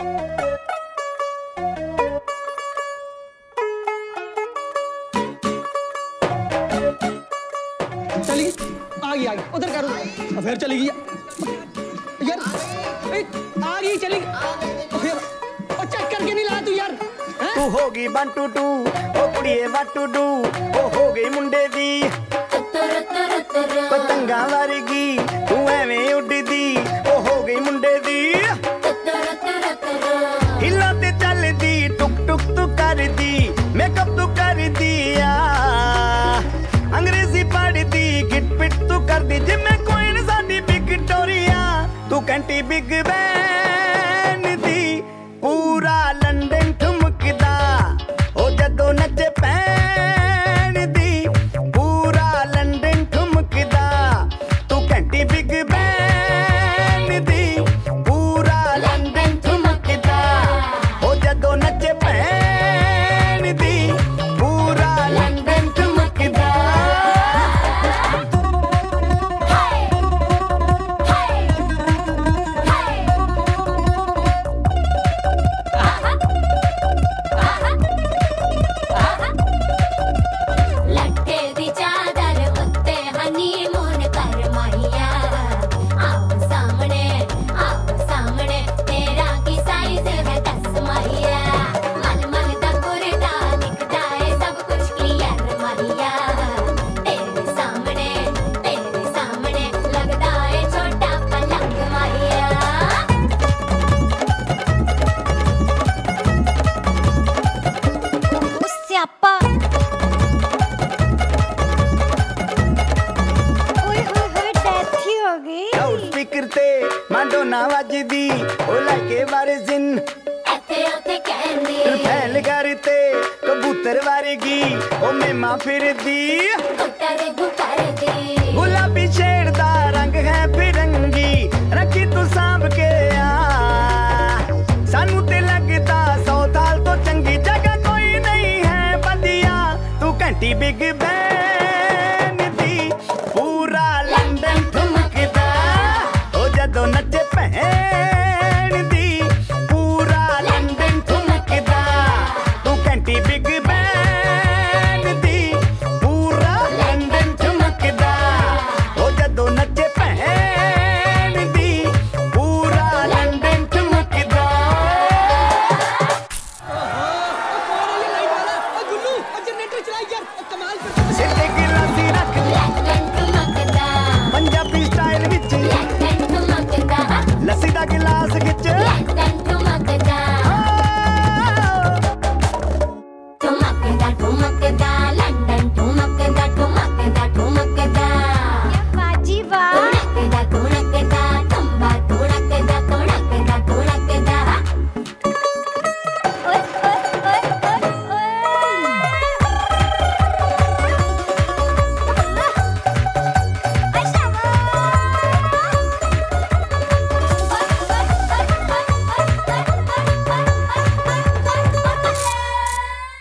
चली आ गई उधर करो फिर चली गई यार आ गई चली फिर और चेक करके नहीं ला तू यार तू होगी 1 2 2 ओ कुड़िए 1 2 2 ओ हो गई मुंडे दी पतंगा वर्गी तू एवें उड़दी ओ हो गई मुंडे दी हिला ते चलदी टुक टुक तू कर दी मेकअप तू कर दिया अंग्रेजी पढ़दी गिट पिट तू कर दी जिम्मे कोई न साडी विक्टोरिया तू कंटी बिग बैन दी पूरा लंदन ठुमकदा ओ जदों नचे पैन दी पूरा लंदन ठुमकदा तू कंटी बिग बैन दी पूरा लंदन ठुमकदा ओ जदों नचे पैन दी पूरा लंदन ठुमकदा माडोना वजदी ओ लाके वारिजिन एथे ओथे कहंदी फैल करते कबूतर वारगी ओ मेमा फिरदी कुत्ते गुकरदी गुलाबी शेर दा रंग है फिरंगी रखी तू सांभ के आ सानू ते लगदा 100 साल तो चंगी जगह कोई नहीं है बंदिया तू घंटी बिग बैन दी पूरा लंदन ठुमकदा ओ जदों नचे भैन दी पूरा लंदन ठुमकदा तू घंटी बिग बैन दी पूरा लंदन ठुमकदा ओ जदों नचे भैन दी पूरा लंदन ठुमकदा गुल्लू जनरेटर चला यार कमाल कर सिद्धे गिलासी रख लंदन ठुमकदा पंजाबी स्टाइल विच लस्सी दा गिलास खिच